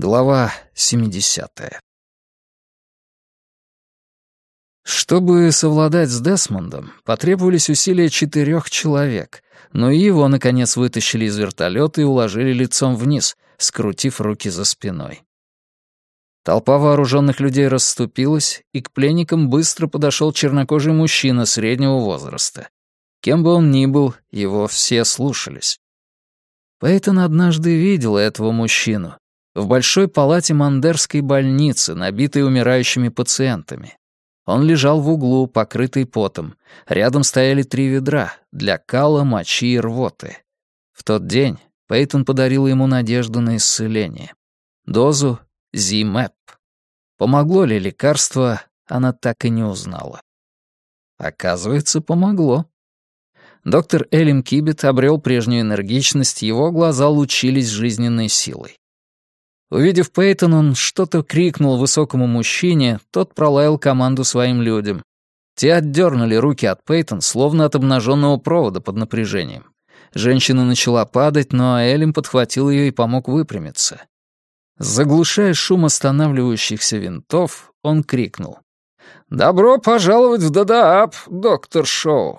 Глава 70. Чтобы совладать с Десмондом, потребовались усилия 4 человек, но и его, наконец, вытащили из вертолета и уложили лицом вниз, скрутив руки за спиной. Толпа вооруженных людей расступилась, и к пленникам быстро подошел чернокожий мужчина среднего возраста. Кем бы он ни был, его все слушались. Пейтон однажды видела этого мужчину в большой палате Мандерской больницы, набитой умирающими пациентами. Он лежал в углу, покрытый потом. Рядом стояли 3 ведра для кала, мочи и рвоты. В тот день Пейтон подарила ему надежду на исцеление. Дозу Зимэп. Помогло ли лекарство, она так и не узнала. Оказывается, помогло. Доктор Элим Кибет обрел прежнюю энергичность, его глаза лучились жизненной силой. Увидев Пейтон, он что-то крикнул высокому мужчине, тот пролаял команду своим людям. Те отдернули руки от Пейтон, словно от обнаженного провода под напряжением. Женщина начала падать, но Элим подхватил ее и помог выпрямиться. Заглушая шум останавливающихся винтов, он крикнул: «Добро пожаловать в Дадааб, доктор Шоу!»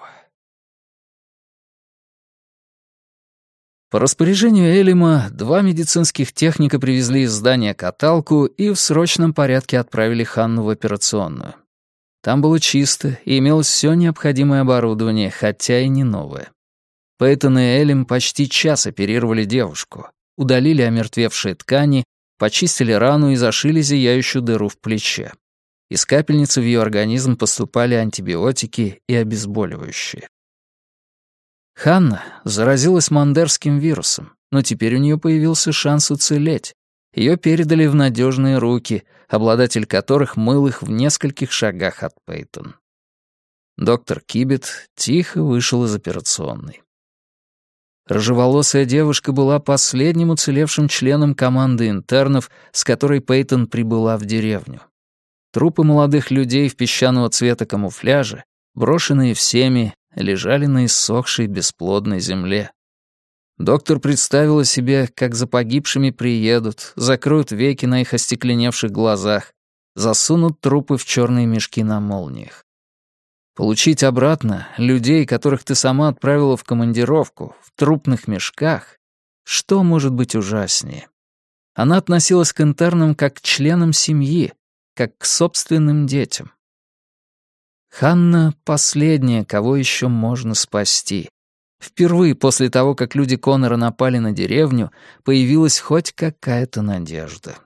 По распоряжению Элима 2 медицинских техника привезли из здания каталку и в срочном порядке отправили Ханну в операционную. Там было чисто и имелось все необходимое оборудование, хотя и не новое. Пейтон и Элим почти час оперировали девушку, удалили омертвевшие ткани, почистили рану и зашили зияющую дыру в плече. Из капельницы в ее организм поступали антибиотики и обезболивающие. Ханна заразилась мандерским вирусом, но теперь у нее появился шанс уцелеть. Ее передали в надежные руки, обладатель которых мыл их в нескольких шагах от Пейтон. Доктор Кибет тихо вышел из операционной. Рыжеволосая девушка была последним уцелевшим членом команды интернов, с которой Пейтон прибыла в деревню. Трупы молодых людей в песчаного цвета камуфляже, брошенные всеми, лежали на иссохшей бесплодной земле. Доктор представила себе, как за погибшими приедут, закроют веки на их остекленевших глазах, засунут трупы в черные мешки на молниях. Получить обратно людей, которых ты сама отправила в командировку, в трупных мешках, что может быть ужаснее? Она относилась к интернам как к членам семьи, как к собственным детям. Ханна — последняя, кого еще можно спасти. Впервые после того, как люди Коннора напали на деревню, появилась хоть какая-то надежда.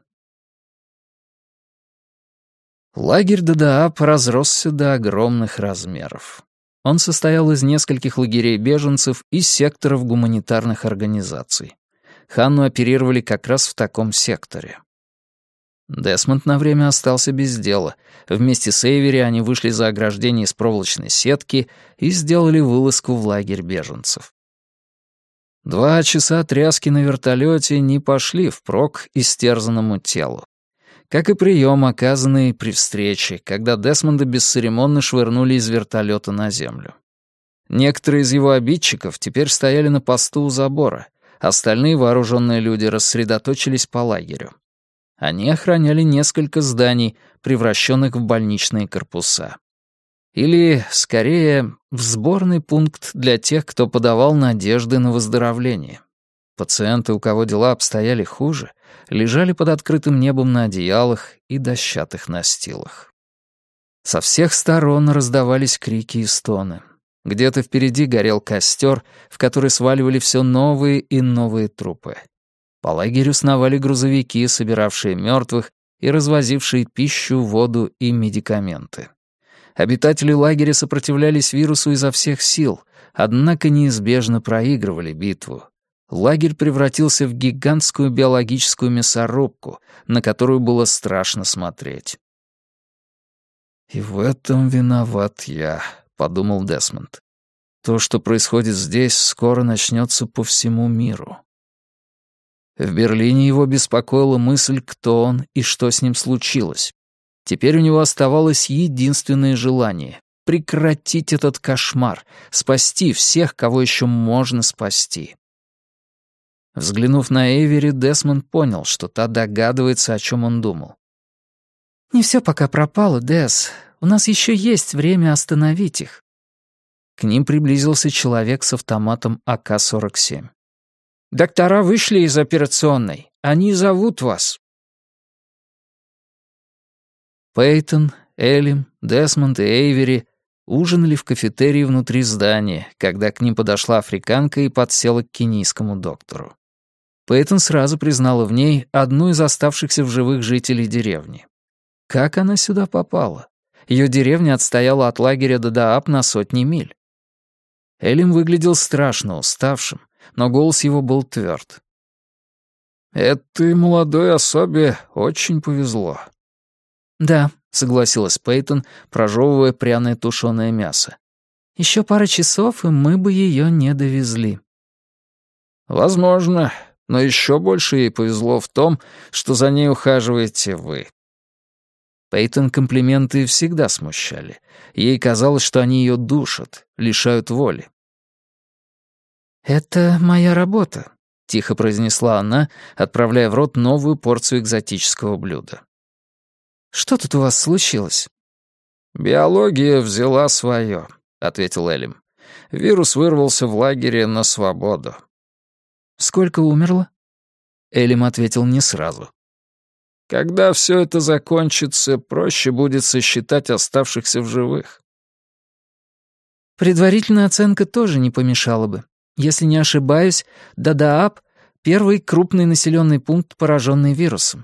Лагерь Дадааб разросся до огромных размеров. Он состоял из нескольких лагерей беженцев и секторов гуманитарных организаций. Ханну оперировали как раз в таком секторе. Десмонд на время остался без дела. Вместе с Эйвери они вышли за ограждение из проволочной сетки и сделали вылазку в лагерь беженцев. 2 часа тряски на вертолете не пошли впрок истерзанному телу. Как и прием, оказанный при встрече, когда Десмонда бесцеремонно швырнули из вертолета на землю. Некоторые из его обидчиков теперь стояли на посту у забора, остальные вооруженные люди рассредоточились по лагерю. Они охраняли несколько зданий, превращенных в больничные корпуса. Или, скорее, в сборный пункт для тех, кто подавал надежды на выздоровление. Пациенты, у кого дела обстояли хуже, лежали под открытым небом на одеялах и дощатых настилах. Со всех сторон раздавались крики и стоны. Где-то впереди горел костер, в который сваливали все новые и новые трупы. По лагерю сновали грузовики, собиравшие мертвых и развозившие пищу, воду и медикаменты. Обитатели лагеря сопротивлялись вирусу изо всех сил, однако неизбежно проигрывали битву. Лагерь превратился в гигантскую биологическую мясорубку, на которую было страшно смотреть. «И в этом виноват я», — подумал Десмонд. «То, что происходит здесь, скоро начнется по всему миру». В Берлине его беспокоила мысль, кто он и что с ним случилось. Теперь у него оставалось единственное желание — прекратить этот кошмар, спасти всех, кого еще можно спасти. Взглянув на Эйвери, Десмонд понял, что та догадывается, о чем он думал. «Не все пока пропало, Дес. У нас еще есть время остановить их». К ним приблизился человек с автоматом АК-47. «Доктора вышли из операционной. Они зовут вас». Пейтон, Элим, Десмонд и Эйвери ужинали в кафетерии внутри здания, когда к ним подошла африканка и подсела к кенийскому доктору. Пейтон сразу признала в ней одну из оставшихся в живых жителей деревни. Как она сюда попала? Ее деревня отстояла от лагеря Дадааб на сотни миль. Элим выглядел страшно уставшим, но голос его был тверд. «Этой молодой особе очень повезло». «Да», — согласилась Пейтон, прожевывая пряное тушеное мясо. «Еще пара часов, и мы бы ее не довезли». «Возможно, но еще больше ей повезло в том, что за ней ухаживаете вы». Пейтон комплименты всегда смущали. Ей казалось, что они ее душат, лишают воли. «Это моя работа», — тихо произнесла она, отправляя в рот новую порцию экзотического блюда. «Что тут у вас случилось?» «Биология взяла свое», — ответил Элим. «Вирус вырвался в лагере на свободу». «Сколько умерло?» Элим ответил не сразу. «Когда все это закончится, проще будет сосчитать оставшихся в живых». Предварительная оценка тоже не помешала бы. Если не ошибаюсь, Дадааб — первый крупный населенный пункт, пораженный вирусом.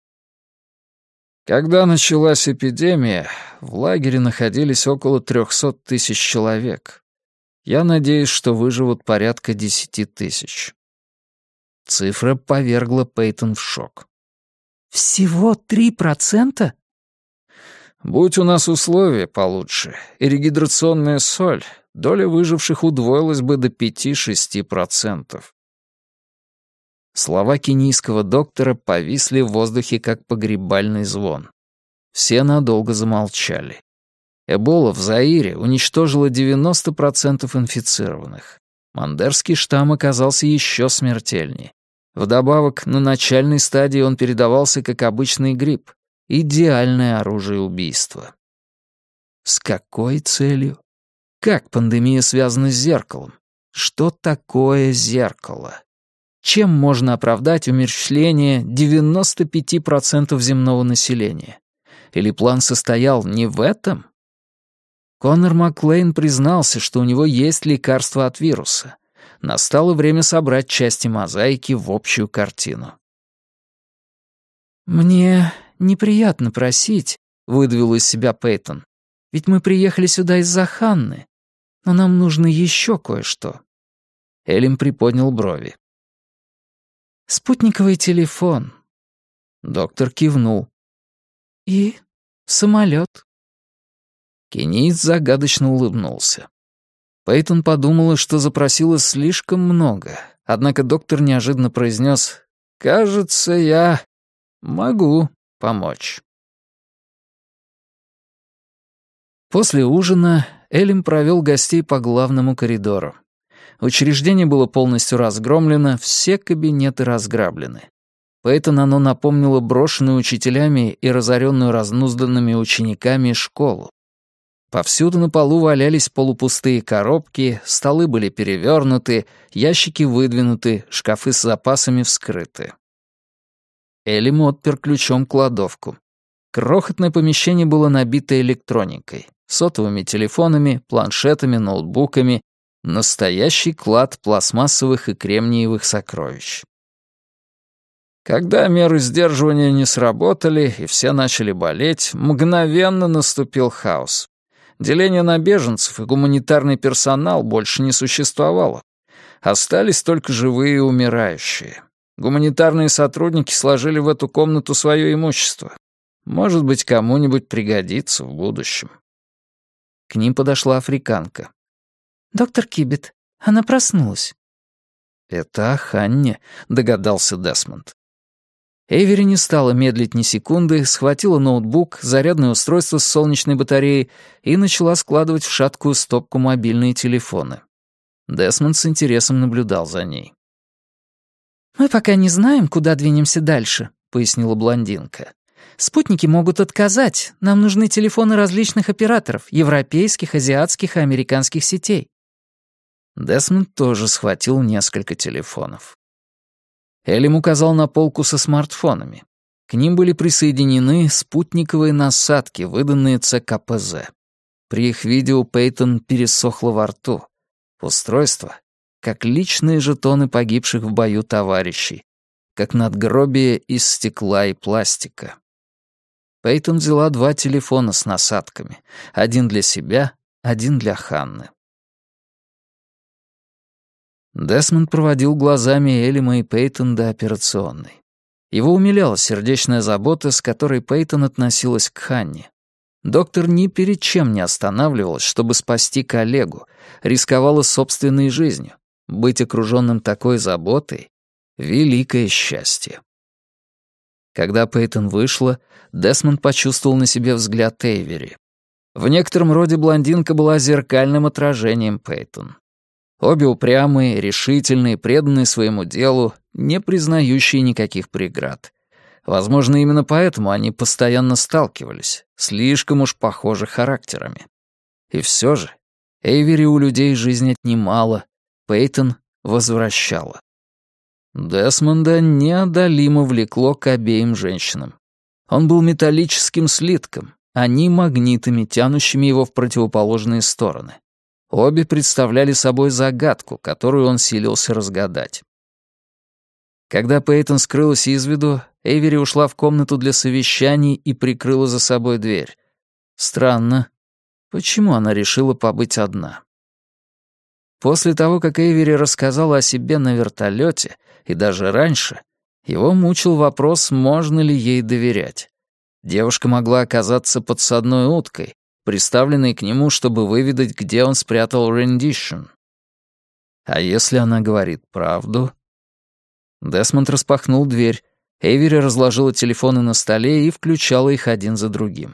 Когда началась эпидемия, в лагере находились около 300 тысяч человек. Я надеюсь, что выживут порядка 10 тысяч. Цифра повергла Пейтон в шок. «Всего 3%? Будь у нас условия получше, и регидрационная соль, доля выживших удвоилась бы до 5-6%. Слова кенийского доктора повисли в воздухе, как погребальный звон. Все надолго замолчали. Эбола в Заире уничтожила 90% инфицированных. Мандерский штамм оказался еще смертельнее. Вдобавок, на начальной стадии он передавался как обычный грипп. Идеальное оружие убийства. С какой целью? Как пандемия связана с зеркалом? Что такое зеркало? Чем можно оправдать умерщвление 95% земного населения? Или план состоял не в этом? Конор Маклейн признался, что у него есть лекарство от вируса. Настало время собрать части мозаики в общую картину. «Мне неприятно просить», — выдавила из себя Пейтон. «Ведь мы приехали сюда из-за Ханны. Но нам нужно еще кое-что». Элим приподнял брови. «Спутниковый телефон». Доктор кивнул. «И самолет». Кенийц загадочно улыбнулся. Пейтон подумала, что запросила слишком много, однако доктор неожиданно произнес: «Кажется, я могу помочь». После ужина Элим провел гостей по главному коридору. Учреждение было полностью разгромлено, все кабинеты разграблены. Пейтон оно напомнило брошенную учителями и разоренную разнузданными учениками школу. Повсюду на полу валялись полупустые коробки, столы были перевернуты, ящики выдвинуты, шкафы с запасами вскрыты. Элим отпер ключом кладовку. Крохотное помещение было набито электроникой, сотовыми телефонами, планшетами, ноутбуками, настоящий клад пластмассовых и кремниевых сокровищ. Когда меры сдерживания не сработали и все начали болеть, мгновенно наступил хаос. Деление на беженцев и гуманитарный персонал больше не существовало. Остались только живые и умирающие. Гуманитарные сотрудники сложили в эту комнату свое имущество. Может быть, кому-нибудь пригодится в будущем. К ним подошла африканка. «Доктор Кибет, она проснулась». «Это о Ханне», — догадался Десмонд. Эйвери не стала медлить ни секунды, схватила ноутбук, зарядное устройство с солнечной батареей и начала складывать в шаткую стопку мобильные телефоны. Десмонд с интересом наблюдал за ней. «Мы пока не знаем, куда двинемся дальше», — пояснила блондинка. «Спутники могут отказать. Нам нужны телефоны различных операторов, европейских, азиатских и американских сетей». Десмонд тоже схватил несколько телефонов. Элим указал на полку со смартфонами. К ним были присоединены спутниковые насадки, выданные ЦКПЗ. При их виде у Пейтон пересохло во рту. Устройство, как личные жетоны погибших в бою товарищей, как надгробие из стекла и пластика. Пейтон взяла 2 телефона с насадками, один для себя, один для Ханны. Десмонд проводил глазами Элима и Пейтон до операционной. Его умиляла сердечная забота, с которой Пейтон относилась к Ханне. Доктор ни перед чем не останавливалась, чтобы спасти коллегу, рисковала собственной жизнью. Быть окружённым такой заботой — великое счастье. Когда Пейтон вышла, Десмонд почувствовал на себе взгляд Эйвери. В некотором роде блондинка была зеркальным отражением Пейтон. Обе упрямые, решительные, преданные своему делу, не признающие никаких преград. Возможно, именно поэтому они постоянно сталкивались, слишком уж похожи характерами. И все же, Эйвери у людей жизнь отнимала, Пейтон возвращала. Десмонда неодолимо влекло к обеим женщинам. Он был металлическим слитком, они магнитами, тянущими его в противоположные стороны. Обе представляли собой загадку, которую он силился разгадать. Когда Пейтон скрылась из виду, Эйвери ушла в комнату для совещаний и прикрыла за собой дверь. Странно. Почему она решила побыть одна? После того, как Эйвери рассказала о себе на вертолете, и даже раньше, его мучил вопрос, можно ли ей доверять. Девушка могла оказаться подсадной уткой, приставленной к нему, чтобы выведать, где он спрятал рендишн. А если она говорит правду? Десмонд распахнул дверь. Эйвери разложила телефоны на столе и включала их один за другим.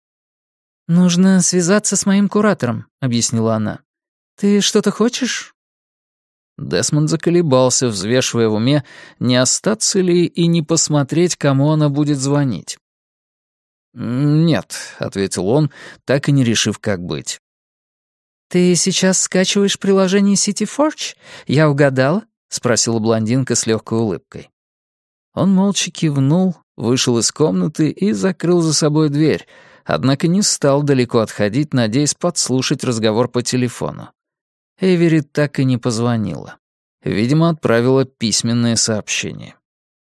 «Нужно связаться с моим куратором», — объяснила она. «Ты что-то хочешь?» Десмонд заколебался, взвешивая в уме, не остаться ли и не посмотреть, кому она будет звонить. «Нет», — ответил он, так и не решив, как быть. «Ты сейчас скачиваешь приложение City Forge? Я угадала?» — спросила блондинка с легкой улыбкой. Он молча кивнул, вышел из комнаты и закрыл за собой дверь, однако не стал далеко отходить, надеясь подслушать разговор по телефону. Эйвери так и не позвонила. Видимо, отправила письменное сообщение.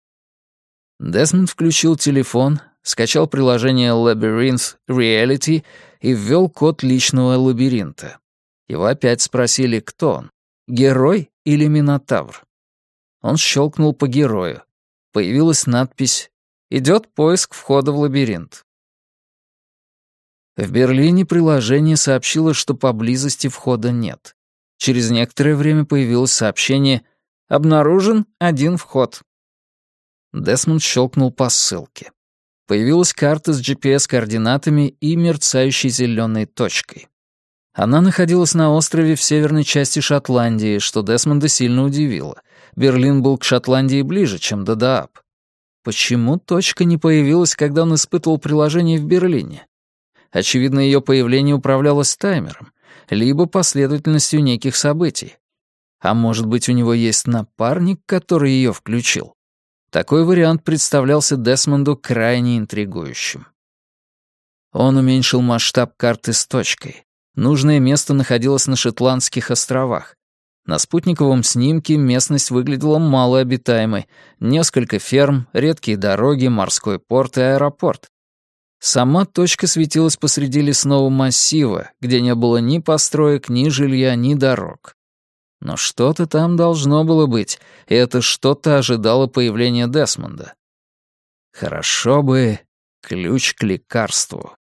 Десмонд включил телефон, скачал приложение Labyrinth Reality и ввел код личного лабиринта. Его опять спросили, кто он — герой или Минотавр. Он щелкнул по герою. Появилась надпись «Идет поиск входа в лабиринт». В Берлине приложение сообщило, что поблизости входа нет. Через некоторое время появилось сообщение «Обнаружен один вход». Десмонд щелкнул по ссылке. Появилась карта с GPS-координатами и мерцающей зеленой точкой. Она находилась на острове в северной части Шотландии, что Десмонда сильно удивило. Берлин был к Шотландии ближе, чем Дадааб. Почему точка не появилась, когда он испытывал приложение в Берлине? Очевидно, ее появление управлялось таймером, либо последовательностью неких событий. А может быть, у него есть напарник, который ее включил? Такой вариант представлялся Десмонду крайне интригующим. Он уменьшил масштаб карты с точкой. Нужное место находилось на Шетландских островах. На спутниковом снимке местность выглядела малообитаемой. Несколько ферм, редкие дороги, морской порт и аэропорт. Сама точка светилась посреди лесного массива, где не было ни построек, ни жилья, ни дорог. Но что-то там должно было быть, и это что-то ожидало появления Десмонда. Хорошо бы ключ к лекарству.